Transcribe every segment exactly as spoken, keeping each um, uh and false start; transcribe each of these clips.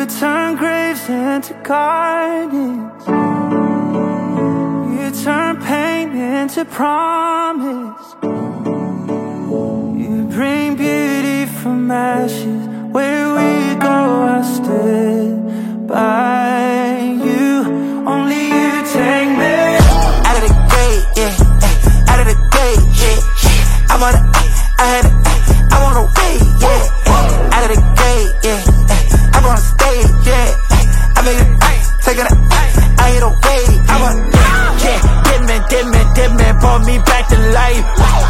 You turn graves into gardens. You turn pain into promise. You bring beauty from ashes. Where we go, I stood by you. Only you take me out of the gate, yeah, out of the gate, yeah. I'm on the, I had it, I wanna wait, yeah. Out of the gate, yeah, I'm on the stage, yeah. I made it, take it, I hit a wave. I'm a, yeah, dead man, dead man, dead man, brought me back to life.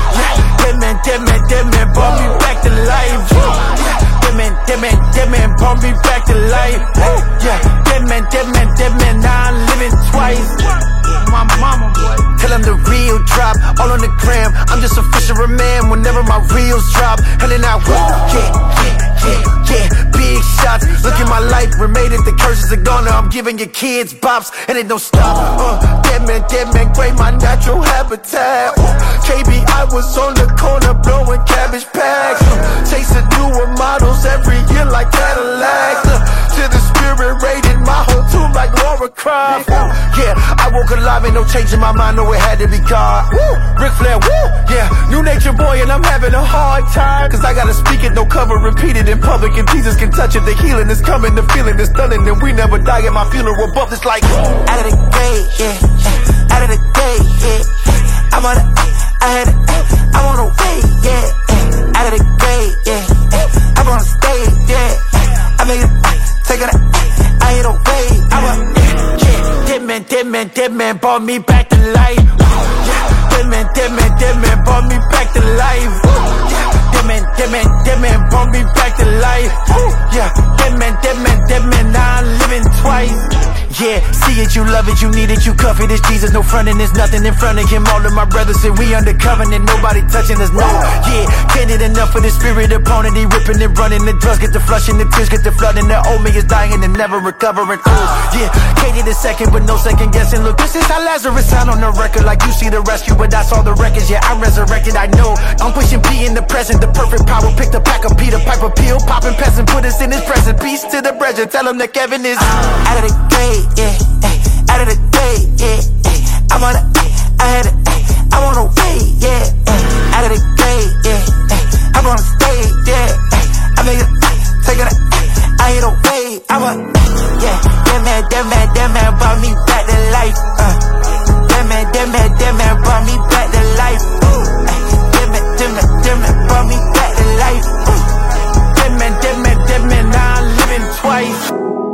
Dead man, dead man, dead man, brought me back to life. Dead man, dead man, dead man, brought me back to life. Yeah, dead man, dead man, dead man, now I'm living twice. My mama, boy. Tell them the real drop, all on the gram. I'm just a fisherman man whenever my reels drop. And then I woo, yeah, yeah, yeah, yeah. Big shots, look at my life, remade it, the curses are gone. Now I'm giving your kids bops, and it don't stop. Uh, dead man, dead man, great, my natural habitat. Uh, K B, I was on the corner blowing cabbage packs. Uh, chasing newer models every year like Cadillacs. Uh, to the spirit raided my whole tomb like Laura Croft. Uh, yeah, I woke alive, ain't no change in my mind, no it had to be God. Woo, Ric Flair, woo, yeah, new nature boy, and I'm having a hard time. Cause I gotta speak it, no cover, repeat it in public, and Jesus can touch it. The healing is coming, the feeling is stunning, and we never die at my funeral. Above this like out of the gate, yeah, out of the gate, yeah. I'm on the, I had it, I wanna wait, yeah. Out of the gate, yeah, I'm on the stage, yeah. I made it, take it, I hit a wave. I'm a, yeah, dead man, dead man, dead man, brought me back to life. Yeah, dead man, dead man, dead man, brought me back to life. Yeah, dead man, dead man, dead man, brought me back to life. Yeah, dead man, dead man, dead man, now I'm living twice. Yeah, see it, you love it, you need it, you cuff it. It's Jesus, no frontin', there's nothing in front of him. All of my brothers say we under covenant, nobody touching us, no. Yeah, can't get enough for the spirit opponent. He ripping and running, the drugs get the flushing, the tears get the flooding. The old me is dying and never recovering. Oh, yeah, can't get a second, but no second guessing. Look, this is how Lazarus sound on the record. Like you see the rescue, but I saw the records. Yeah, I'm resurrected, I know. I'm pushing P in the present, the perfect power. Picked a pack of Peter Piper peel, popping peasant, put us in his present. Peace to the brethren, tell him that Kevin is out of the gate. Yeah, out of the gate, yeah. I'm on the, I had it, I wanna wait, yeah. Out of the gate, yeah. I'm on the stage, yeah. I made it, take it, I hit a wave. I'm a, yeah. That man, that man, that man brought me back to life. Uh, that man, that man, that man brought me back to life. Ooh, that man, that man, that man brought me back to life. Ooh, that man, that man, that man, now I'm living twice.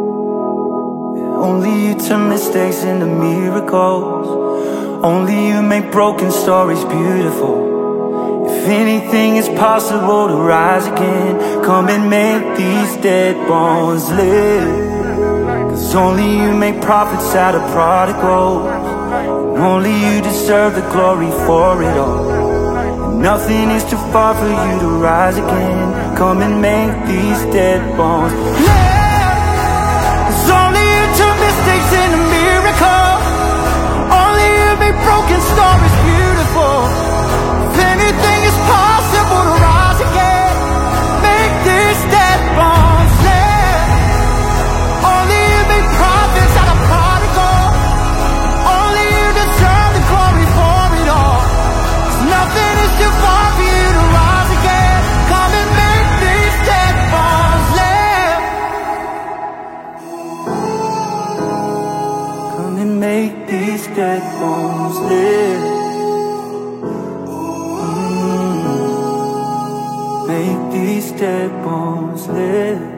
Only you turn mistakes into miracles. Only you make broken stories beautiful. If anything is possible to rise again, come and make these dead bones live. Cause only you make prophets out of prodigals, and only you deserve the glory for it all. And nothing is too far for you to rise again. Come and make these dead bones live. In a miracle, only you make broken stories beautiful. If anything is possible to rise again, make these dead bones live. Only you make prophets out of prodigal. Only you deserve the glory for it all. 'Cause nothing is too far for you to rise again. Come and make these dead bones live. And make these dead bones live. Mm. Make these dead bones live.